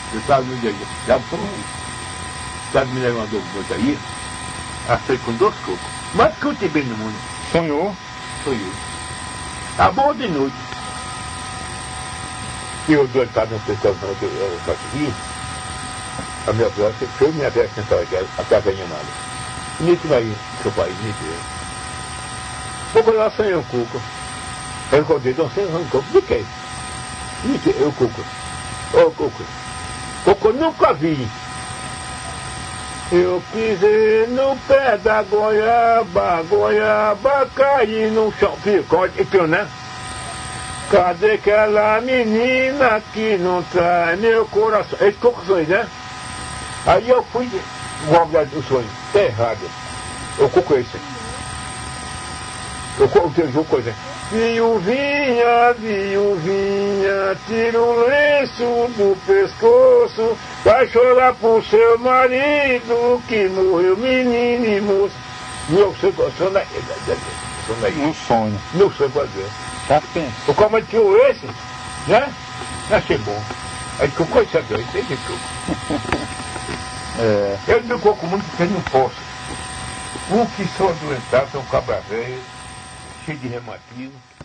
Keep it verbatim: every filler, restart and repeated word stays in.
Eu estava no dia a dia. Já foi. Sabe, me levou uma dor muito aí. Achei com dois cocos. Mas que eu te bem no mundo. Sonhou? Sonhei. Tá bom de noite. E eu dois estavam no pessoal não, eu consegui. A minha avó, foi minha velha sentada aqui, a casa minha nada. Nisso vai, seu pai, me deu. Pouco lá sonhei um cuco. Eu encontrei, não sei, um cuco. De quê? De quê? Eu cuco. Ô, cuco. Cuco nunca vi. Eu pisei no pé da goiaba, goiaba caí no chão. Ficou, então, né? Cadê aquela menina que não traz meu coração? Esse coco sonho, né? Aí eu fui, o sonho, tá errado. Eu coco esse. Eu coco coisa. Viuvinha, viuvinha, tira o lenço do pescoço, vai chorar pro seu marido que morreu, menino e moço. Meu sonho, sonho daí. No sonho. Meu sonho pode ver. Já pensa. O como tirou esse, né? Achei bom. Aí ficou coisa doida, desde tudo. É. Eu não coco muito porque não posso. Um que sou adoentado, sou um cabra velho, cheio de reumatismo.